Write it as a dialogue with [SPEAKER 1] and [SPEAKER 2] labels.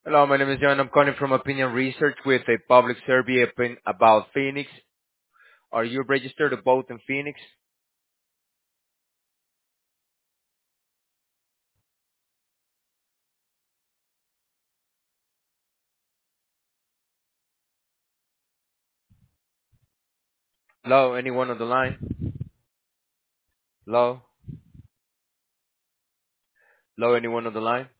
[SPEAKER 1] Hello, my name is John. I'm calling from Opinion Research with a public survey about Phoenix. Are you registered to vote in Phoenix? Hello, anyone on the line? Hello? Hello, anyone on the line?